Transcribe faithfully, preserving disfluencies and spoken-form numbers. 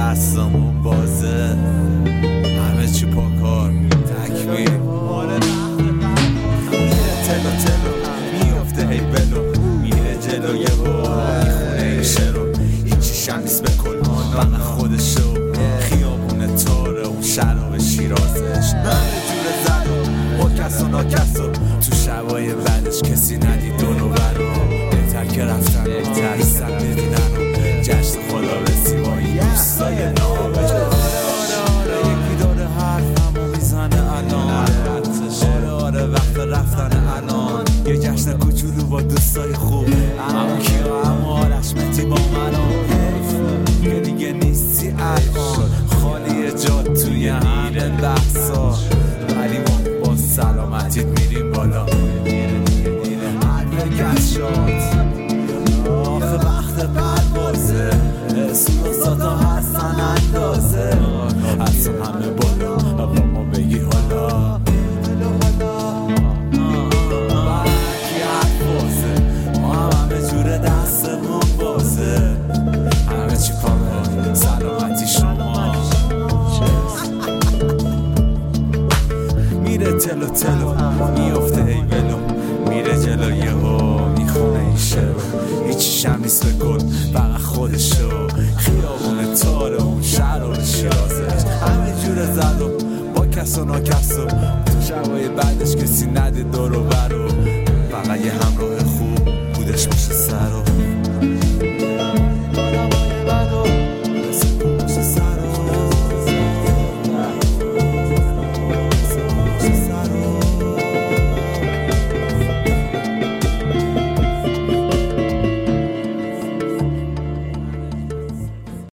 دستمون بازه، همه چی پاکار تکمیل. میره تلو تلو میفته هی بلو، میره جلو یه با میخونه این شرو، هیچی شمیس بکن فقط خودشو، خیابون تاره اون شراب شیرازش، نره جور زدو با کس و ناکسو، تو شبای بعدش کسی ندید دونو برو، بهتر که رفتن بهتر سن ببینن و جشن خدا رسی با این دوستای نابش. یکی داره حرفمو میزنه الان، آره آره وقت رفتن الان، یه جشن کوچولو با دوستای خوب، اما کیا اما آرش متی با منو، که دیگه نیستی الان، خالی جاد توی همین بحثا، ولی ما با سلامتیت میریم بالا. هر گشات آخه وقت پروازه، اسموزاتا هستن اندازه، هستن همه بالا با ما بگی حالا، برکی حرفازه، ما همه جور دستمون بازه، همه چی کار سلامتی شما. میره تلو تلو میفته ای بلو، میره جلو یه ها میخونه این شرو، هیچی شمیس بکن فقط خودشو، خیابون تاره اون شهر و شیرازش، همه جور زد و با کس و ناکس و تو شبای بعدش کسی نده دور و برو، فقط یه همراه